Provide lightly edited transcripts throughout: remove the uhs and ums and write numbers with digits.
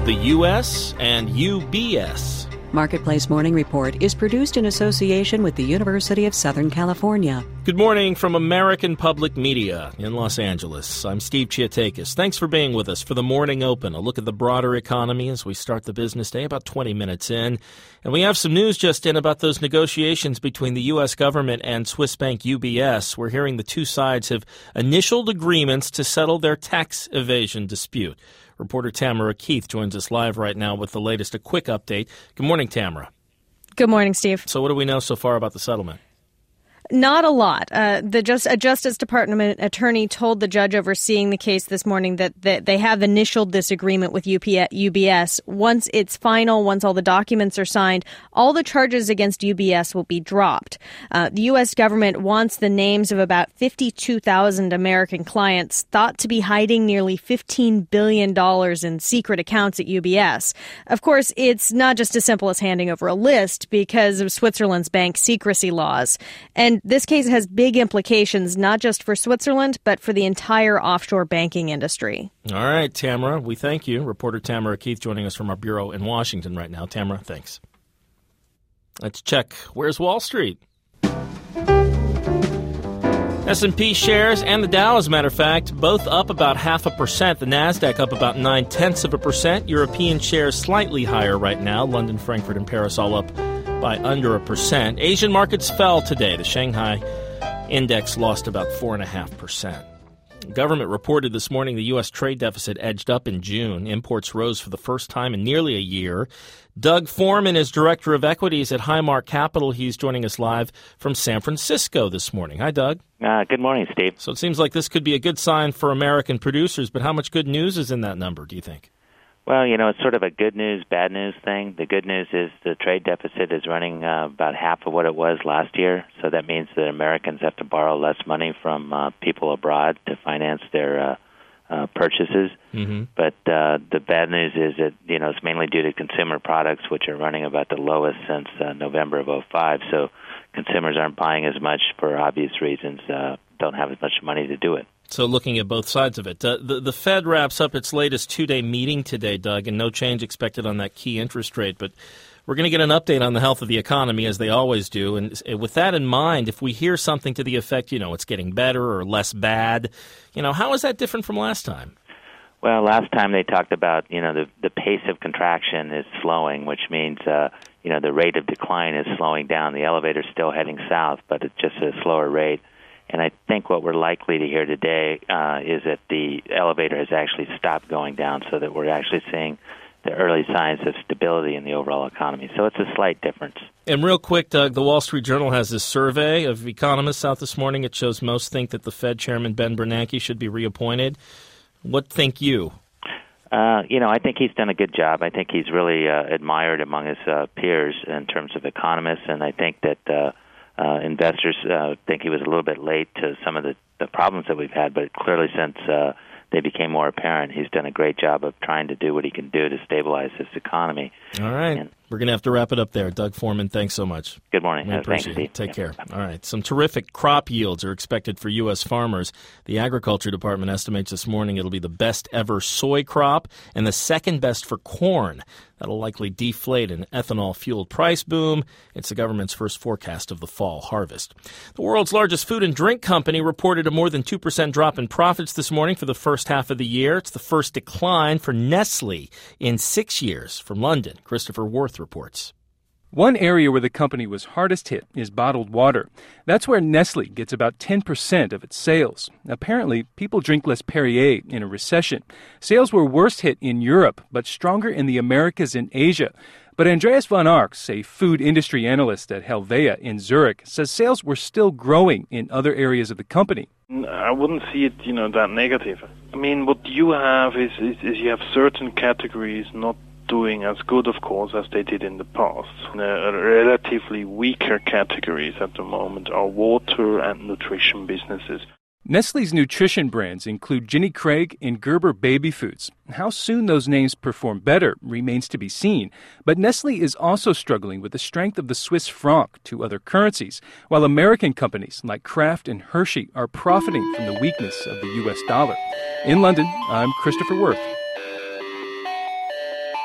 the U.S. and UBS. Marketplace Morning Report is produced in association with the University of Southern California. Good morning from American Public Media in Los Angeles. I'm Steve Chiatakis. Thanks for being with us for the Morning Open, a look at the broader economy as we start the business day about 20 minutes in. And we have some news just in about those negotiations between the U.S. government and Swiss bank UBS. We're hearing the two sides have initialed agreements to settle their tax evasion dispute. Reporter Tamara Keith joins us live right now with the latest, a quick update. Good morning, Tamara. Good morning, Steve. So what do we know so far about the settlement? Not a lot. A Justice Department attorney told the judge overseeing the case this morning that they have initialed this agreement with UBS. Once it's final, once all the documents are signed, all the charges against UBS will be dropped. The U.S. government wants the names of about 52,000 American clients thought to be hiding nearly $15 billion in secret accounts at UBS. Of course, it's not just as simple as handing over a list because of Switzerland's bank secrecy laws. And this case has big implications, not just for Switzerland, but for the entire offshore banking industry. All right, Tamara, we thank you. Reporter Tamara Keith joining us from our bureau in Washington right now. Tamara, thanks. Let's check. Where's Wall Street? S&P shares and the Dow, as a matter of fact, both up about 0.5%. The Nasdaq up about 0.9%. European shares slightly higher right now. London, Frankfurt, and Paris all up by under 1%. Asian markets fell today. The Shanghai index lost about 4.5%. The government reported this morning the U.S. trade deficit edged up in June. Imports rose for the first time in nearly a year. Doug Foreman is Director of Equities at Highmark Capital. He's joining us live from San Francisco this morning. Hi, Doug. Good morning, Steve. So it seems like this could be a good sign for American producers, but how much good news is in that number, do you think? Well, it's sort of a good news, bad news thing. The good news is the trade deficit is running about half of what it was last year, so that means that Americans have to borrow less money from people abroad to finance their purchases. Mm-hmm. But the bad news is that, it's mainly due to consumer products, which are running about the lowest since November of 2005, so consumers aren't buying as much for obvious reasons, don't have as much money to do it. So looking at both sides of it, the Fed wraps up its latest two-day meeting today, Doug, and no change expected on that key interest rate. But we're going to get an update on the health of the economy, as they always do. And with that in mind, if we hear something to the effect, it's getting better or less bad, how is that different from last time? Well, last time they talked about, the pace of contraction is slowing, which means, the rate of decline is slowing down. The elevator's still heading south, but it's just at a slower rate. And I think what we're likely to hear today is that the elevator has actually stopped going down, so that we're actually seeing the early signs of stability in the overall economy. So it's a slight difference. And real quick, Doug, the Wall Street Journal has this survey of economists out this morning. It shows most think that the Fed Chairman Ben Bernanke should be reappointed. What think you? I think he's done a good job. I think he's really admired among his peers in terms of economists, and I think that investors think he was a little bit late to some of the problems that we've had, but clearly since they became more apparent, he's done a great job of trying to do what he can do to stabilize this economy. All right. We're going to have to wrap it up there. Doug Foreman, thanks so much. Good morning. We appreciate Thanks, it. Take care. All right. Some terrific crop yields are expected for U.S. farmers. The Agriculture Department estimates this morning it'll be the best ever soy crop and the second best for corn. That'll likely deflate an ethanol-fueled price boom. It's the government's first forecast of the fall harvest. The world's largest food and drink company reported a more than 2% drop in profits this morning for the first half of the year. It's the first decline for Nestle in 6 years. From London, Christopher Worth reports. One area where the company was hardest hit is bottled water. That's where Nestle gets about 10% of its sales. Apparently, people drink less Perrier in a recession. Sales were worst hit in Europe, but stronger in the Americas and Asia. But Andreas von Arx, a food industry analyst at Helvea in Zurich, says sales were still growing in other areas of the company. I wouldn't see it, that negative. I mean, what you have is you have certain categories not doing as good, of course, as they did in the past. Relatively weaker categories at the moment are water and nutrition businesses. Nestle's nutrition brands include Jenny Craig and Gerber Baby Foods. How soon those names perform better remains to be seen. But Nestle is also struggling with the strength of the Swiss franc to other currencies, while American companies like Kraft and Hershey are profiting from the weakness of the U.S. dollar. In London, I'm Christopher Worth.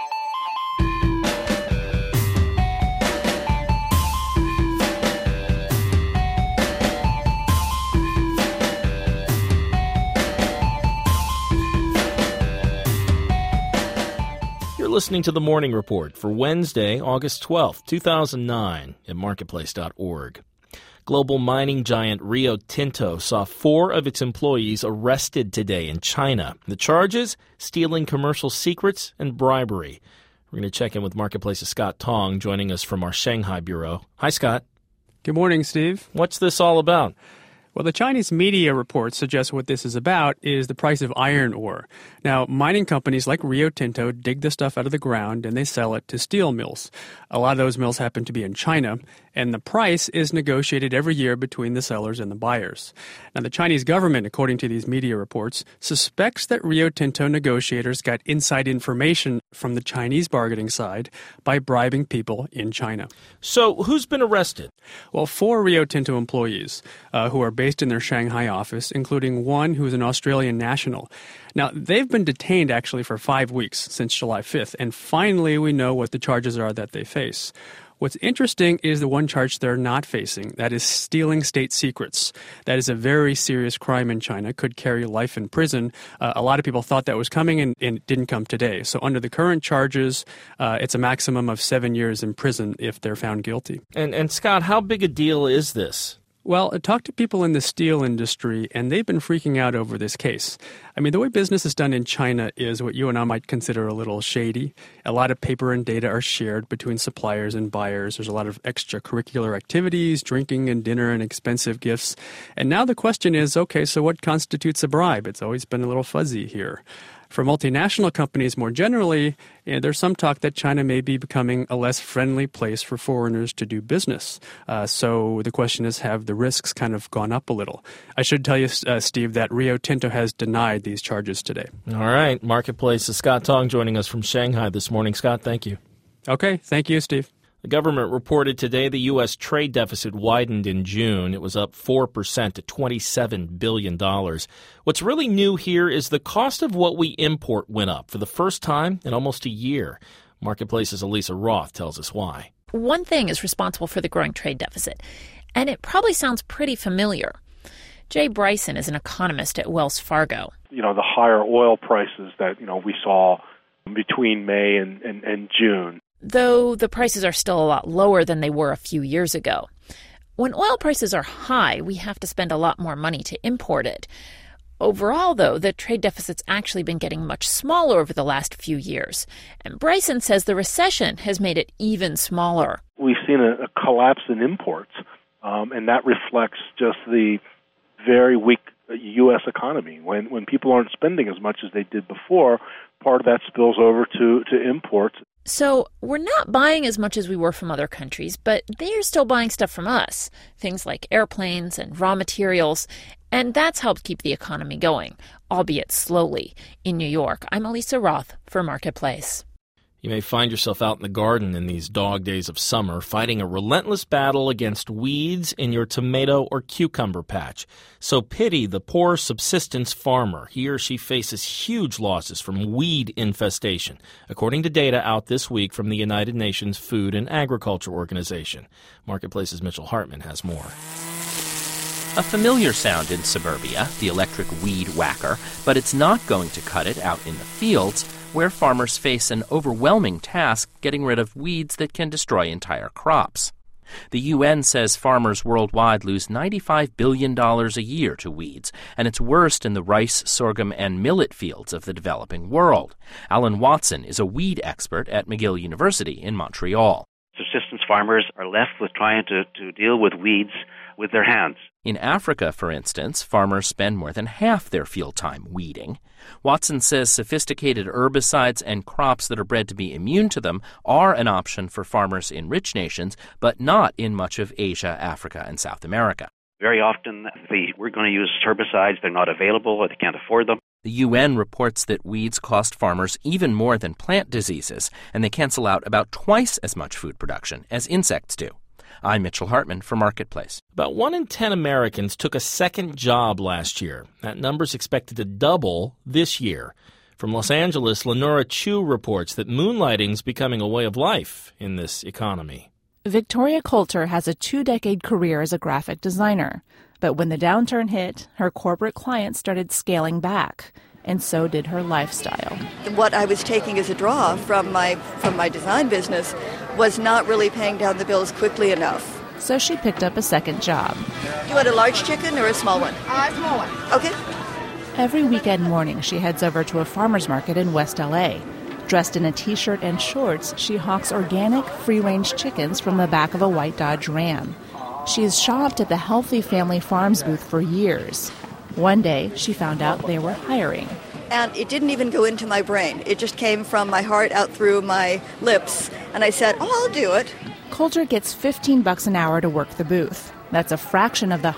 listening to The Morning Report for Wednesday, August 12th, 2009 at marketplace.org. Global mining giant Rio Tinto saw 4 of its employees arrested today in China. The charges? Stealing commercial secrets and bribery. We're going to check in with Marketplace's Scott Tong, joining us from our Shanghai bureau. Hi, Scott. Good morning, Steve. What's this all about? Well, the Chinese media reports suggest what this is about is the price of iron ore. Now, mining companies like Rio Tinto dig the stuff out of the ground and they sell it to steel mills. A lot of those mills happen to be in China, and the price is negotiated every year between the sellers and the buyers. Now, the Chinese government, according to these media reports, suspects that Rio Tinto negotiators got inside information from the Chinese bargaining side by bribing people in China. So, who's been arrested? Well, 4 Rio Tinto employees who are based in their Shanghai office, including one who is an Australian national. Now, they've been detained actually for 5 weeks since July 5th, and finally we know what the charges are that they face. What's interesting is the one charge they're not facing, that is stealing state secrets. That is a very serious crime in China, could carry life in prison. A lot of people thought that was coming and it didn't come today. So under the current charges, it's a maximum of 7 years in prison if they're found guilty. And Scott, how big a deal is this? Well, I talked to people in the steel industry, and they've been freaking out over this case. I mean, the way business is done in China is what you and I might consider a little shady. A lot of paper and data are shared between suppliers and buyers. There's a lot of extracurricular activities, drinking and dinner and expensive gifts. And now the question is, okay, so what constitutes a bribe? It's always been a little fuzzy here. For multinational companies more generally, there's some talk that China may be becoming a less friendly place for foreigners to do business. So the question is, have the risks kind of gone up a little? I should tell you, Steve, that Rio Tinto has denied these charges today. All right. Marketplace's Scott Tong joining us from Shanghai this morning. Scott, thank you. Okay. Thank you, Steve. The government reported today the U.S. trade deficit widened in June. It was up 4% to $27 billion. What's really new here is the cost of what we import went up for the first time in almost a year. Marketplace's Elisa Roth tells us why. One thing is responsible for the growing trade deficit, and it probably sounds pretty familiar. Jay Bryson is an economist at Wells Fargo. The higher oil prices that, we saw between May and June. Though the prices are still a lot lower than they were a few years ago. When oil prices are high, we have to spend a lot more money to import it. Overall, though, the trade deficit's actually been getting much smaller over the last few years. And Bryson says the recession has made it even smaller. We've seen a collapse in imports, and that reflects just the very weak U.S. economy. When people aren't spending as much as they did before, part of that spills over to imports. So we're not buying as much as we were from other countries, but they are still buying stuff from us, things like airplanes and raw materials, and that's helped keep the economy going, albeit slowly. In New York, I'm Elisa Roth for Marketplace. You may find yourself out in the garden in these dog days of summer, fighting a relentless battle against weeds in your tomato or cucumber patch. So pity the poor subsistence farmer. He or she faces huge losses from weed infestation, according to data out this week from the United Nations Food and Agriculture Organization. Marketplace's Mitchell Hartman has more. A familiar sound in suburbia, the electric weed whacker, but it's not going to cut it out in the fields, where farmers face an overwhelming task getting rid of weeds that can destroy entire crops. The UN says farmers worldwide lose $95 billion a year to weeds, and it's worst in the rice, sorghum, and millet fields of the developing world. Alan Watson is a weed expert at McGill University in Montreal. Subsistence farmers are left with trying to deal with weeds with their hands. In Africa, for instance, farmers spend more than half their field time weeding. Watson says sophisticated herbicides and crops that are bred to be immune to them are an option for farmers in rich nations, but not in much of Asia, Africa, and South America. Very often, we're going to use herbicides. They're not available or they can't afford them. The UN reports that weeds cost farmers even more than plant diseases, and they cancel out about twice as much food production as insects do. I'm Mitchell Hartman for Marketplace. About 1 in 10 Americans took a second job last year. That number's expected to double this year. From Los Angeles, Lenora Chu reports that moonlighting's becoming a way of life in this economy. Victoria Coulter has a 2-decade career as a graphic designer. But when the downturn hit, her corporate clients started scaling back. and so did her lifestyle. What I was taking as a draw from my design business was not really paying down the bills quickly enough. So she picked up a second job. You want a large chicken or a small one? A small one. Okay. Every weekend morning, she heads over to a farmer's market in West L.A. Dressed in a T-shirt and shorts, she hawks organic, free-range chickens from the back of a white Dodge Ram. She's shopped at the Healthy Family Farms booth for years. One day, she found out they were hiring. And it didn't even go into my brain. It just came from my heart out through my lips. And I said, oh, I'll do it. Coulter gets $15 an hour to work the booth. That's a fraction of the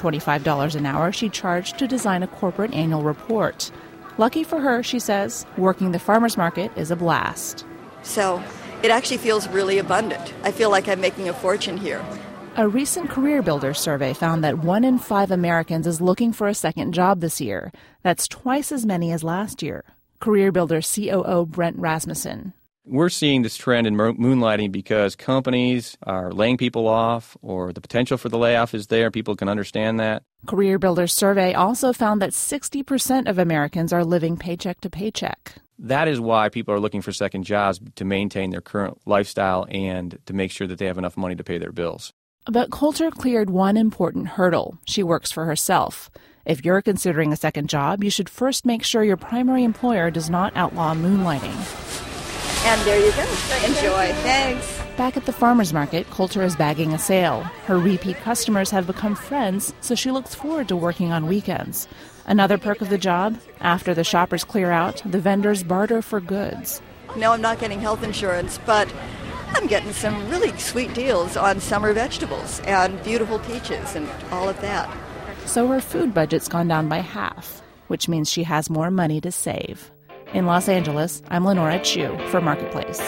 $125 an hour she charged to design a corporate annual report. Lucky for her, she says, working the farmer's market is a blast. So it actually feels really abundant. I feel like I'm making a fortune here. A recent Career Builder survey found that 1 in 5 Americans is looking for a second job this year. That's twice as many as last year. Career Builder COO Brent Rasmussen. We're seeing this trend in moonlighting because companies are laying people off, or the potential for the layoff is there. People can understand that. Career Builder's survey also found that 60% of Americans are living paycheck to paycheck. That is why people are looking for second jobs, to maintain their current lifestyle and to make sure that they have enough money to pay their bills. But Coulter cleared one important hurdle. She works for herself. If you're considering a second job, you should first make sure your primary employer does not outlaw moonlighting. And there you go. Enjoy. Thanks. Back at the farmer's market, Coulter is bagging a sale. Her repeat customers have become friends, so she looks forward to working on weekends. Another perk of the job, after the shoppers clear out, the vendors barter for goods. No, I'm not getting health insurance, but I'm getting some really sweet deals on summer vegetables and beautiful peaches and all of that. So her food budget's gone down by half, which means she has more money to save. In Los Angeles, I'm Lenora Chu for Marketplace.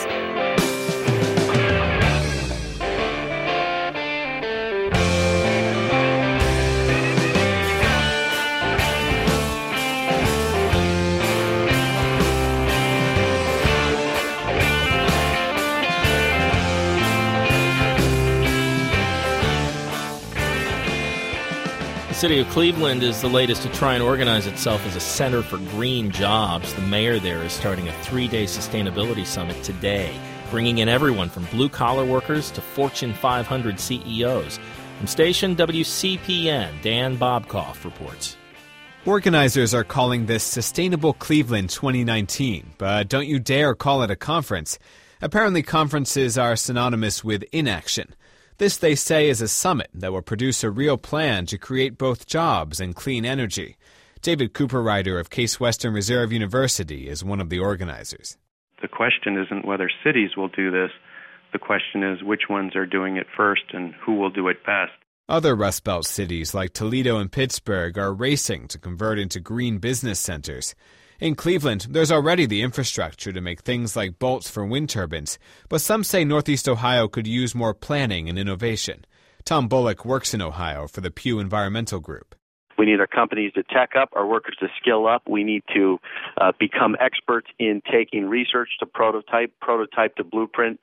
The city of Cleveland is the latest to try and organize itself as a center for green jobs. The mayor there is starting a 3-day sustainability summit today, bringing in everyone from blue-collar workers to Fortune 500 CEOs. From station WCPN, Dan Bobkoff reports. Organizers are calling this Sustainable Cleveland 2019, but don't you dare call it a conference. Apparently conferences are synonymous with inaction. This, they say, is a summit that will produce a real plan to create both jobs and clean energy. David Cooperrider of Case Western Reserve University is one of the organizers. The question isn't whether cities will do this. The question is which ones are doing it first and who will do it best. Other Rust Belt cities like Toledo and Pittsburgh are racing to convert into green business centers. In Cleveland, there's already the infrastructure to make things like bolts for wind turbines, but some say Northeast Ohio could use more planning and innovation. Tom Bullock works in Ohio for the Pew Environmental Group. We need our companies to tech up, our workers to skill up. We need to become experts in taking research to prototype to blueprint,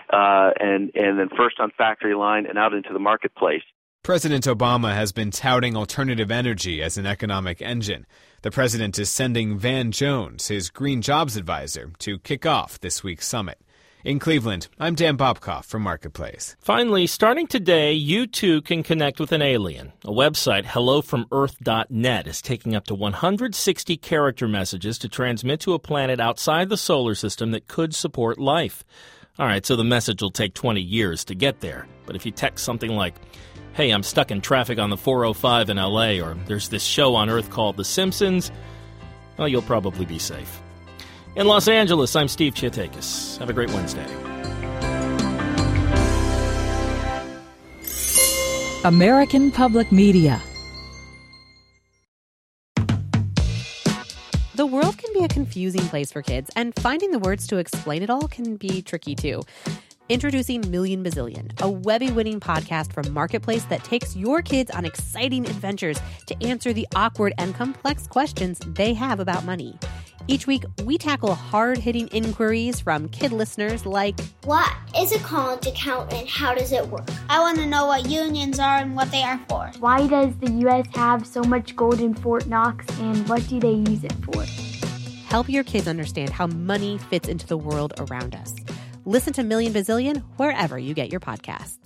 and then first on factory line and out into the marketplace. President Obama has been touting alternative energy as an economic engine. The president is sending Van Jones, his green jobs advisor, to kick off this week's summit. In Cleveland, I'm Dan Bobkoff from Marketplace. Finally, starting today, you too can connect with an alien. A website, hellofromearth.net, is taking up to 160 character messages to transmit to a planet outside the solar system that could support life. All right, so the message will take 20 years to get there. But if you text something like, "Hey, I'm stuck in traffic on the 405 in LA," or "There's this show on Earth called The Simpsons," well, you'll probably be safe. In Los Angeles, I'm Steve Chiatakis. Have a great Wednesday. American Public Media. The world can be a confusing place for kids, and finding the words to explain it all can be tricky too. Introducing Million Bazillion, a Webby-winning podcast from Marketplace that takes your kids on exciting adventures to answer the awkward and complex questions they have about money. Each week, we tackle hard-hitting inquiries from kid listeners like, what is a college account and how does it work? I want to know what unions are and what they are for. Why does the U.S. have so much gold in Fort Knox and what do they use it for? Help your kids understand how money fits into the world around us. Listen to Million Bazillion wherever you get your podcasts.